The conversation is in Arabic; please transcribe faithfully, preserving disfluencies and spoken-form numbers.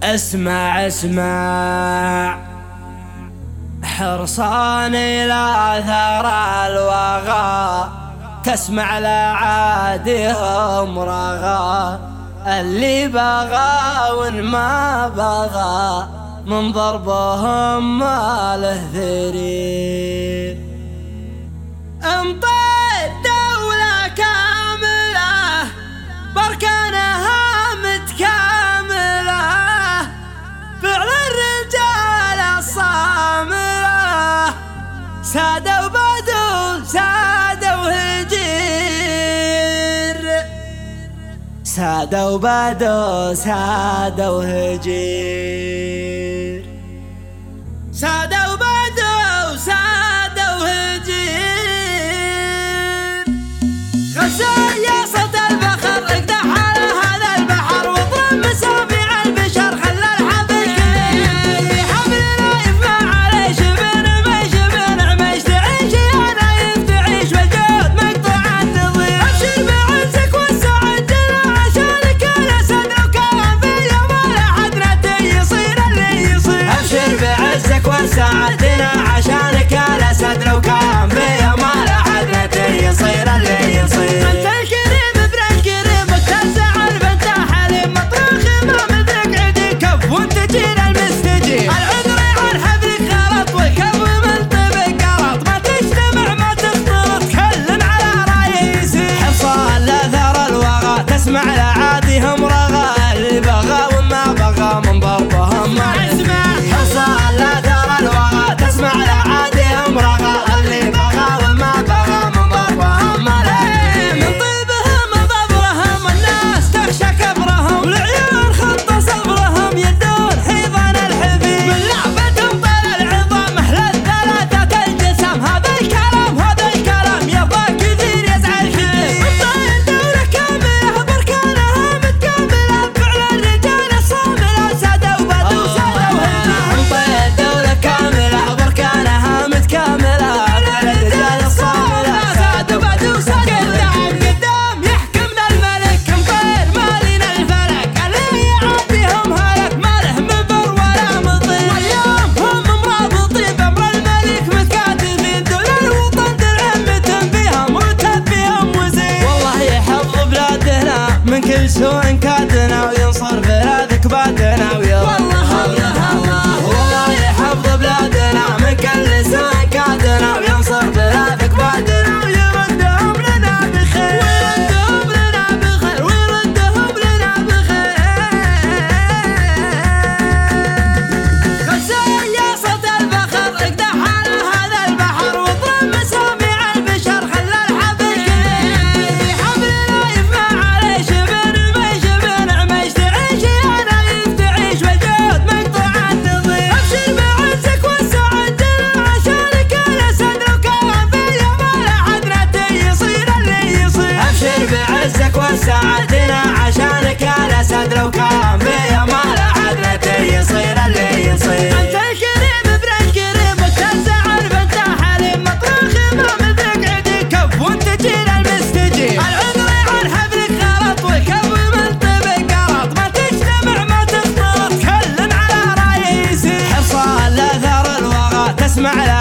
اسمع اسمع حرصاني لا ثرى الوغى، تسمع لعادهم رغى، اللي بغى وان ما بغى من ضربهم ما له ذرير. انطي دولة كاملة باركانها متكاملة، فعل الرجال الصاملة، سادة وبدو سادة وهجير، سادة وبدو سادة وهجير، سادة وبدو سادة وهجير. غزال يا صوت الفخر اقدح على هذا البحر، واضرب مسامع البشر خلى الحبل حبل نايف ما عليه شبر ما شبر عمش تعيش يا نايف تعيش والجود مقطوع النظير. ابشر بعزك والسعادة عشانك الاسد لو كان في يوم الاحد نتي يصير اللي يصير. ابشر بعزك والسعادة عشانك الاسد لو كان في يوم الاحد نتي يصير اللي يصير. انت الكريم ابن الكريم متزع البنت حليم، مطروخ ما مثلك عدي كف وانت جيل المستجيب. العذر عن حبلك غلط والكف من طبق قلط، ما تجتمع ما تختلط كل على راي يسير. حصان لا ثرى الوغى تسمع لعادهم رغى، اللي بغى وما بغى من ضربهم ما يسمع. حصان لا ثرى الوغى تسمع لعادهم رغى، اللي بغى وما بغى من ضربهم ما يسمع. من طيبهم ضبرهم الناس تخشى كبرهم، والعيون خط صبرهم يدون حيضان الحبيب. من لعبتهم طال العظام احلى الثلاثة الجسم، هذا الكلام هذا الكلام يبغى كثير يزعل فيه. الطين دولة كاملة بركانها متكاملة، فعل الرجال الصاملة سادة وبدو سادة وهجير. الطين دولة كاملة بركانها متكاملة، فعل الرجال الصاملة سادة وبدو سادة وهجير. قدام يحكمنا الملك مطير مالينا الفلك، اللي يعاديهم هلك ما له مبر ولا مطير. واليوم هم مرابطين بامر الملك متكاتفين، دول الوطن درع متم فيهم مرتب فيهم وزين. والله يحفظ بلادنا من كل سوء كادنا، وينصر بلادك بعدنا والله الله الله. والله يحفظ بلادنا من كل سوء كادنا، وينصر بلادك بعدنا ويردهم لنا بخير، ويردهم لنا بخير، ويردهم لنا بخير. غزال يا صوت الفخر اقدح على هذا البحر، واضرب مسامع البشر خلى الحبل حبل نايف ما عليه شبر ما شبر عمش تعيش يا نايف تعيش والجود مقطوع النظير. ابشر بعزك والسعادة عشانك الاسد لو كان في يوم الاحد نتي يصير اللي يصير. ابشر بعزك والسعادة عشانك الاسد لو كان في يوم الاحد نتي يصير اللي يصير. انت الكريم ابن الكريم متزع البنت حليم، مطروخ ما مثلك عدي كف وانت جيل المستجيب. العذر عن حبلك غلط والكف من طبق قلط، ما تجتمع ما تختلط كل على راي يسير. حصان لا ثرى الوغى تسمع